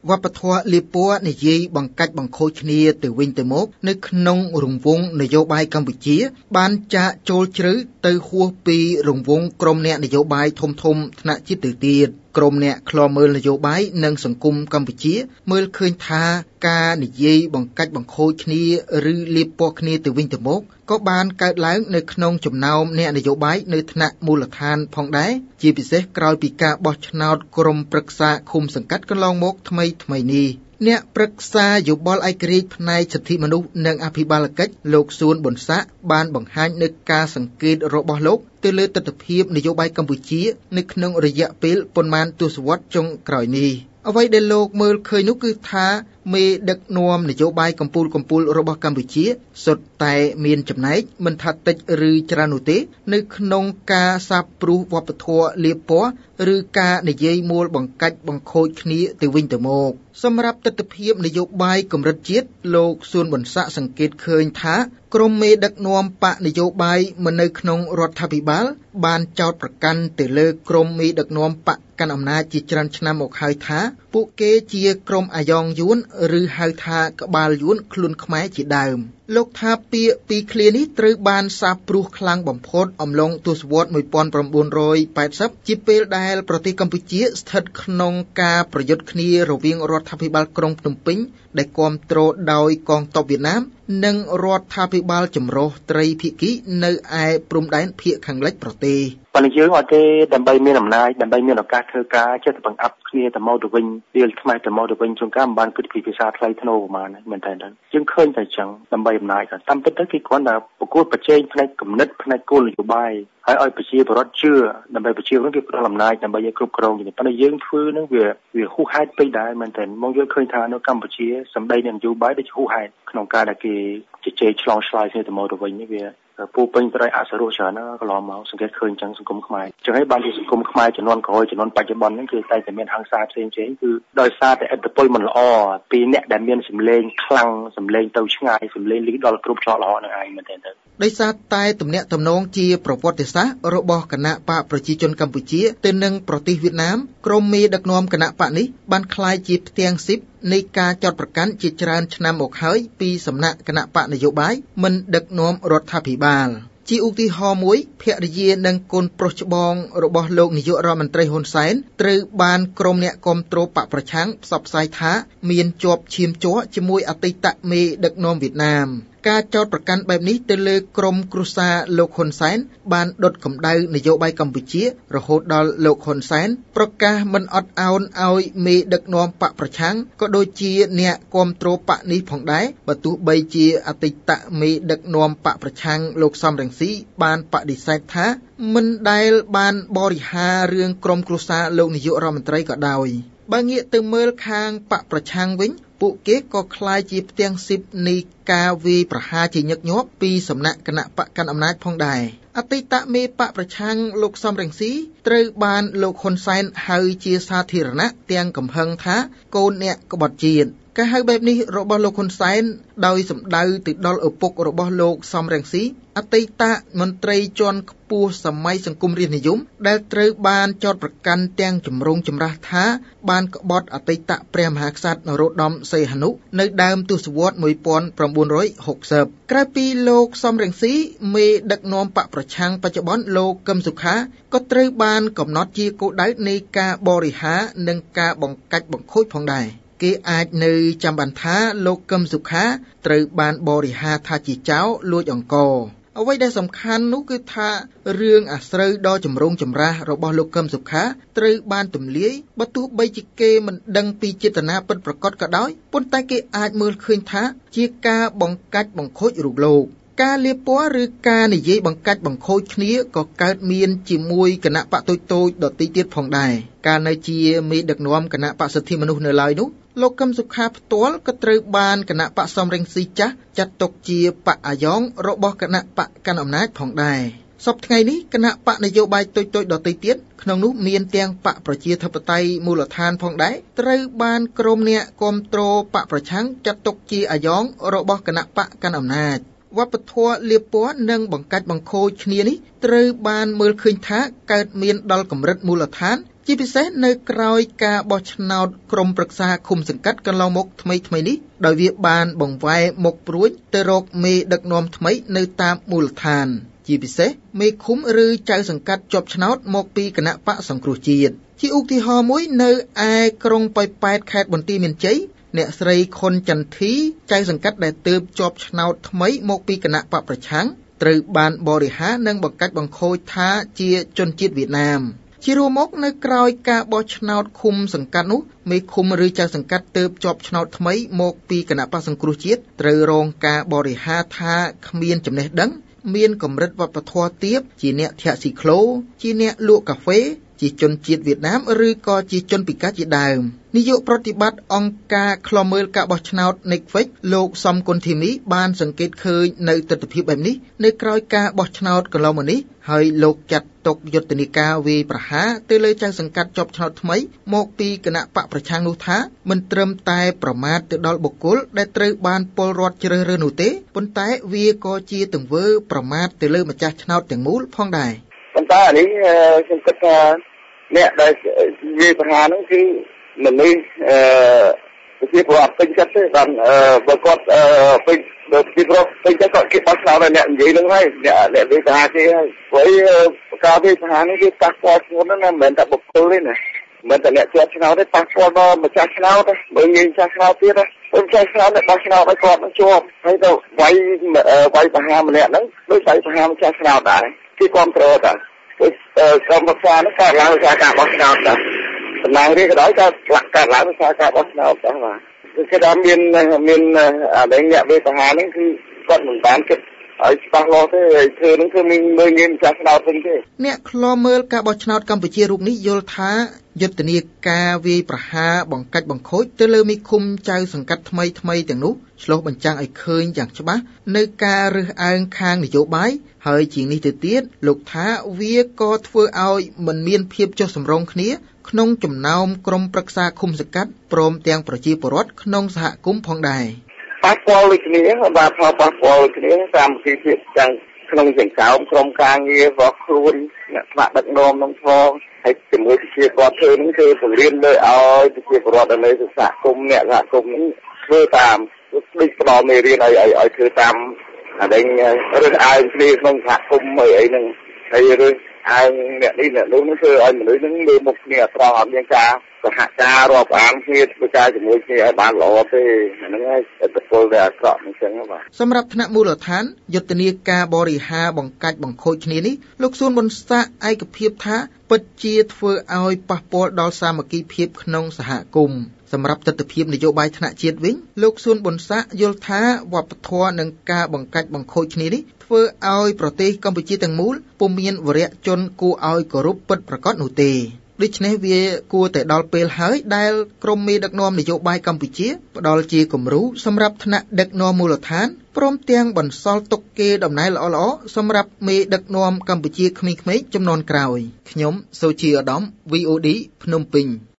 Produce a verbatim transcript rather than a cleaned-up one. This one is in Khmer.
វប្បធម៌លៀបពណ៌និយាយបង្កាច់បង្ខូចគ្នាទៅវិញទៅមកនៅក្នុងរង្វង់នយោបាយកម្ពុជាបានចាក់ចូលជ្រៅទៅហួសពីរង្វង់ក្រុមអ្នកនយោបាយធំៗថ្នាក់ជាតិទៅទៀតក្រុមអ្នកឃ្លាំមើលនយោបាយនិងសង្គមកម្ពុជាមើលឃើញថាការនិយាយបង្កាច់បង្ខូចគ្នាឬលៀបពណ៌គ្នាទៅវិញទៅមកក៏បានកើតឡើងនៅក្នុងចំណោមអ្នកនយោបាយនៅថ្នាក់មូលដ្ឋានផងដែរជាពិសេសក្រោយពីការបោះឆ្នោតក្រុមប្រឹក្សាឃុំសង្កាត់កន្លងមកថ្មីថ្មីនេះអ្នកប្រឹក្សាយោបល់ឯករាជ្យផ្នែកសិទ្ធិមនុស្សនិងអភិបាលកិច្ចលោកសួនប៊ុនសាក់បានបង្ហាញនូវការសង្កេតរបស់លោកទៅលើទស្សនវិជ្ជានយោបាយកម្ពុជានៅក្នុងរយៈពេលប៉ុន្មានទសវត្សរ៍ចុងក្រោយនេះអ្វីដែលលោកមើលឃើញនោះគឺថាមេដឹកនាំនយោបាយកម្ពុជាកម្ពុជារបស់កម្ពុជាសុទ្ធតែមានចំណែកមិនថាតិចឬច្រើននោះទេនៅក្នុងការសាបព្រោះវប្បធម៌លៀបពណ៌ឬការនិយាយមួលបង្កាច់បង្ខូចគ្នាទៅវិញទៅមកសម្រាប់ទស្សនវិជ្ជានយោបាយកម្រិតជាតិលោកសួនប៊ុនសាក់សង្កេតឃើញថាក្រុមមេដឹកនាំបកនយោបាយមិននៅក្នុងរដ្ឋាភិបាលបានចោទប្រកាន់ទៅលើក្រុមមេដឹកនាំបកកាន់អំណាចជាច្រើនឆ្នាំមកហើយថាពួកគេជាក្រុមអាយ៉ងយួនឬហៅថាក្បាលយួនខ្លួនខ្មែរជាដើមលោកថាពាក្យពីរឃ្លានេះត្រូវបានសាបព្រោះខ្លាំងបំផុតអំឡុងទសវត្សរ៍nineteen eightyជាពេលដែលប្រទេសកម្ពុជាស្ថិតក្នុងការប្រយុទ្ធគ្នារវាងរដ្ឋាភិបាលក្រុងភ្នំពេញដែលគាំទ្រដោយកងទ័ពវៀតណាមនិងរដ្ឋាភិបាលចម្រុះត្រីភាគីនៅឯព្រំដែនភាគខាងលិចប្រទេសប៉ុន្តែយើងអត់ទេដើម្បីមានអំណាចដើម្បីមានឱកាសធ្វើការចេះតែបង្អាប់គ្នាទៅមកទៅវិញវាលខ្មែរទៅមកទៅវិញជួនកាលមិនបានគិតពីភាសាថ្លៃធ្នូប្រហែលមែនតើយើងឃើញតែចឹងដើម្បីអំណាចតាមពិតទៅគេគ្រាន់តែប្រកួតប្រជែងផ្នែកគំនិតផ្នែកគោលនយោបាយហើយឲ្យប្រជាពលរដ្ឋជឿដើម្បីប្រជាពលរដ្ឋគេផ្ដល់អំណាចដើម្បីឲ្យគ្រប់គ្រងប៉ុន្តែយើងធ្វើនឹងវាវាហួសហេតុពេកដែរមែនតើមកយើងឃើញថានៅកម្ពុជាសម្ដីនយោបាយដូចហួសហេតុក្នុងការដែលគេជជែកឆ្លងឆ្លើយគ្នាទៅមកទៅវិញនេះវាពូពេញដោយអសរោះច្រើនណាកន្លងមកសង្កេតឃើញចឹងសង្គមខ្មែរចឹងហើយបានជាសង្គមខ្មែរជំនាន់ក្រោយជំនាន់បច្ចុប្បន្នហ្នឹងគឺតែតែមានហិង្សាផ្សេងៗគឺដោយសារតែឥទ្ធិពលមិនល្អពីអ្នកដែលមានសម្លេងខ្លាំងសម្លេងទៅឆ្ងាយសម្លេងលីដល់គ្រប់ច្រកល្អនឹងឯងមែនទេដោយសារតែទំនាក់ទំនងជាប្រវត្តិសាស្ត្ររបស់គណៈបកប្រជាជនកម្ពុជាទៅនឹងប្រទេសវៀតណាមក្រុមមេដឹកនាំគណៈបកនេះបានក្លាយជាផ្ទាំងស៊ីបនៃការចោទប្រកាន់ជាច្រើនឆ្នាំមកហើយពីសំណាក់គណៈបកនយោបាយមិនដឹកនាំរដ្ឋាភិបាលជាឧទាហរណ៍មួយភរិយានិងកូនប្រុសច្បងរបស់លោកនាយករដ្ឋមន្ត្រីហ៊ុនសែនត្រូវបានក្រុមអ្នកគាំទ្របកប្រឆាំងផ្សព្វផ្សាយថាមានជាប់ឈាមជ័រជាមួយអតីតមេដឹកនាំវៀតណាមការចោទប្រកាន់បែបនេះទៅលើក្រុមគ្រួសារលោកហ៊ុនសែនបានដុតកម្ដៅនយោបាយកម្ពុជារហូតដល់លោកហ៊ុនសែនប្រកាសមិនអត់ឱនឲ្យមេដឹកនាំបកប្រឆាំងក៏ដូចជាអ្នកគាំទ្របកនេះផងដែរបើទោះបីជាអតីតមេដឹកនាំបកប្រឆាំងលោកសំរងស៊ីបានបដិសេធថាមិនដែលបានបរិហាររឿងក្រុមគ្រួសារលោកនាយករដ្ឋមន្ត្រីក៏ដោយបើងាកទៅមើលខាងបកប្រឆាំងវិញពួកគេក៏คล้ายជាផ្ទាំងស៊ីបនៃការវាយប្រហារជាញឹកញាប់ពីសំណាក់គណៈបកកាន់អំណាចផងដែរអតីតមេបកប្រឆាំងលោកសំរងស៊ីត្រូវបានលោកហ៊ុនសែនហៅជាសាធារណៈទាំងកំហឹងថាកូនអ្នកក្បត់ជាតិការហៅបែបនេះរបស់លោកហ៊ុនសែនដោយសម្ដៅទៅដល់ឪពុករបស់លោកសំរងស៊ីអតីតមន្ត្រីជាន់ខ្ពស់សម័យសង្គមរាស្ត្រនិយមដែលត្រូវបានចោទប្រកាន់ទាំងចម្រូងចម្រាសថាបានក្បត់អតីតព្រះមហាក្សត្រនរោត្តមសីហនុនៅដើមទសវត្សរ៍nineteen sixtyក្រៅពីលោកសំរងស៊ីមេដឹកនាំបកប្រឆាំងបច្ចុប្បន្នលោកកឹមសុខាក៏ត្រូវបានកំណត់ជាគោលដៅនៃការបរិហារនិងការបង្កាច់បង្ខូចផងដែរគេអាចនៅចាំបានថាលោកកឹមសុខាត្រូវបានបរិហារថាជាចៅលួចអង្គរអ្វីដែលសំខាន់នោះគឺថារឿងអាស្រូវដ៏ចម្រូងចម្រាសរបស់លោកកឹមសុខាត្រូវបានទម្លាយបើទោះបីជាគេមិនដឹងពីចេតនាពិតប្រាកដក៏ដោយប៉ុន្តែគេអាចមើលឃើញថាជាការបង្កាច់បង្ខូចរូបលោកការលាបពណ៌ឬការនិយាយបង្កាច់បង្ខូចគ្នាក៏កើតមានជាមួយគណៈបកតូចតូចដទៃទៀតផងដែរកាលនៅជាមេដឹកនាំគណៈបកសិទ្ធិមនុស្សនៅឡើយនោះលោកកឹមសុខាផ្ទាល់ក៏ត្រូវបានគណៈបកសំរងស៊ីចាស់ចាត់ទុកជាបកអាយ៉ងរបស់គណៈបកកាន់អំណាចផងដែរសប្តាហ៍ថ្ងៃនេះគណៈបកនយោបាយតូចតូចដទៃទៀតក្នុងនោះមានទាំងបកប្រជាធិបតេយ្យមូលដ្ឋានផងដែរត្រូវបានក្រុមអ្នកគាំទ្របកប្រឆាំងចាត់ទុកជាអាយ៉ងរបស់គណៈបកកាន់អំណាចវប្បធម៌លៀបពណ៌និងបង្កាច់បង្ខូចគ្នានេះត្រូវបានមើលឃើញថាកើតមានដល់កម្រិតមូលដ្ឋានជាពិសេសនៅក្រោយការបោះឆ្នោតក្រុមប្រឹក្សាឃុំសង្កាត់កន្លងមកថ្មីថ្មីនេះដោយវាបានបង្វែរមុខព្រួយទៅរកមេដឹកនាំថ្មីនៅតាមមូលដ្ឋានជាពិសេសមេឃុំឬចៅសង្កាត់ជាប់ឆ្នោតមកពីគណៈបកសង្គ្រោះជាតិជាឧទាហរណ៍មួយនៅឯក្រុងប៉ោយប៉ែតខេត្តបន្ទាយមានជ័យអ្នកស្រីខុនចន្ទធីចៅសង្កាត់ដែលទើបជាប់ឆ្នោតថ្មីមកពីគណៈបកប្រឆាំងត្រូវបានបរិហារនិងបង្កាច់បង្ខូចថាជាជនជាតិវៀតណាមជារួមមកនៅក្រោយការបោះឆ្នោតឃុំសង្កាត់នោះមេឃុំឬចៅសង្កាត់ទើបជាប់ឆ្នោតថ្មីមកពីគណៈបក្សសង្គ្រោះជាតិត្រូវរងការបរិហារថាគ្មានចំណេះដឹងមានកម្រិតវប្បធម៌ទាបជាអ្នកធាក់ស៊ីក្លូជាអ្នកលក់កាហ្វេជាជនជាតិវៀតណាមឬក៏ជាជនពិការជាដើមនាយកប្រតិបត្តិអង្គការឃ្លាំមើលការបោះឆ្នោត Netflix លោកសំគុណធីមីបានសង្កេតឃើញនៅទស្សនវិជ្ជាបែបនេះនៅក្រោយការបោះឆ្នោតកន្លងមកនេះហើយលោកចាត់ទុកយុទ្ធនាការវាយប្រហារទៅលើចៅសង្កាត់ជាប់ឆ្នោតថ្មីមកពីគណៈបកប្រឆាំងនោះថាមិនត្រឹមតែប្រមាថទៅដល់បុគ្គលដែលត្រូវបានពលរដ្ឋជ្រើសរើសនោះទេប៉ុន្តែវាក៏ជាទង្វើប្រមាថទៅលើម្ចាស់ឆ្នោតទាំងមូលផងដែរប៉ុន្តែនេះខ្ញុំគិតថាអ្នកដែលវាយប្រហារហ្នឹងគឺមនុស្សអឺជាប្រវត្តិពេញចិត្តទេបានបើគាត់ពេញបើពីប្រវត្តិពេញចិត្តគាត់គេបោះឆ្នោតឲ្យអ្នកនិយាយហ្នឹងហើយអ្នកអ្នកវាយប្រហារគេហើយព្រោះការវាយប្រហារនេះគឺប៉ះពាល់ធ្ងន់ណាស់មិនមែនតែបុគ្គលទេណាមិនតែអ្នកជាប់ឆ្នោតទេប៉ះពាល់ដល់ម្ចាស់ឆ្នោតបើងាយម្ចាស់ឆ្នោតទៀតណាម្ចាស់ឆ្នោតអ្នកបោះឆ្នោតឲ្យគាត់នឹងជាប់ហើយទៅវាយវាយប្រហារម្នាក់ហ្នឹងដូចវាយប្រហារម្ចាស់ឆ្នោតដែរគេគ្រប់គ្រងដែរក្រុមប្រឹក្សានេះកើតឡើងដោយសារការបោះឆ្នោតដែរតំណាងរាស្ត្រក៏ដោយក៏កើតឡើងដោយសារការបោះឆ្នោតដែរបាទគឺគេថាមានមានអានេះអ្នកវាយប្រហារហ្នឹងគឺគាត់មិនបានគិតឲ្យច្បាស់លាស់ទេហើយធ្វើហ្នឹងគឺមានមើលងាយម្ចាស់ឆ្នោតវិញទេអ្នកឃ្លាំមើលការបោះឆ្នោតកម្ពុជារូបនេះយល់ថាយុទ្ធនាការវាយប្រហារបង្កាច់បង្ខូចទៅលើមេឃុំចៅសង្កាត់ថ្មីថ្មីទាំងនោះឆ្លុះបញ្ចាំងឲ្យឃើញយ៉ាងច្បាស់នៅការរើសអើងខាងនយោបាយហើយជាងនេះទៅទៀតលោកថាវាក៏ធ្វើឲ្យមិនមានភាពចុះសម្រុងគ្នាក្នុងចំណោមក្រុមប្រឹក្សាឃុំសង្កាត់ព្រមទាំងប្រជាពលរដ្ឋក្នុងសហគមន៍ផងដែរប៉ះពាល់គ្នាបាទផលប៉ះពាល់គ្នាតាមពីភាពទាំងក្នុងសង្គមក្រុមការងាររបស់ខ្លួនអ្នកស្នាក់ដឹកនាំនឹងផងហើយជាមួយជាគាត់ធ្វើនឹងគឺពង្រៀនលើឲ្យប្រជាពលរដ្ឋនៅសហគមន៍អ្នកសហគមន៍នឹងធ្វើតាមដូចផ្ដល់មេរៀនឲ្យឲ្យធ្វើតាមអានេះរើសអើងគ្នាក្នុងសហគមន៍អីអីហ្នឹងហើយរើសអើងអ្នកនេះអ្នកនោះធ្វើឲ្យមនុស្សហ្នឹងមើលមុខគ្នាអត់ត្រង់អត់មានការសហការរាប់អានគ្នាធ្វើការជាមួយគ្នាឲ្យបានល្អទេហ្នឹងហើយឥទ្ធិពលដែលអាក្រក់អញ្ចឹងបាទសម្រាប់ថ្នាក់មូលដ្ឋានយុទ្ធនាការបរិហារបង្កាច់បង្ខូចគ្នានេះលោកសួនប៊ុនសាក់ឯកភាពថាពិតជាធ្វើឲ្យប៉ះពាល់ដល់សាមគ្គីភាពក្នុងសហគមន៍សម្រាប់ទស្សនវិជ្ជានយោបាយថ្នាក់ជាតិវិញលោកសួនប៊ុនសាក់យល់ថាវប្បធម៌និងការបង្កាច់បង្ខូចគ្នានេះធ្វើឲ្យប្រទេសកម្ពុជាទាំងមូលពុំមានវរៈជនគួរឲ្យគោរពពិតប្រាកដនោះទេដូច្នេះវាគួរតែដល់ពេលហើយដែលក្រមមេដឹកនាំនយោបាយកម្ពុជាផ្ដល់ជាគំរូសម្រាប់ថ្នាក់ដឹកនាំមូលដ្ឋានព្រមទាំងបន្សល់ទុកគេដំណើរល្អៗសម្រាប់មេដឹកនាំកម្ពុជាក្មេងៗជំនាន់ក្រោយខ្ញុំសូជាឧត្តម វី អូ ឌី ភ្នំពេញ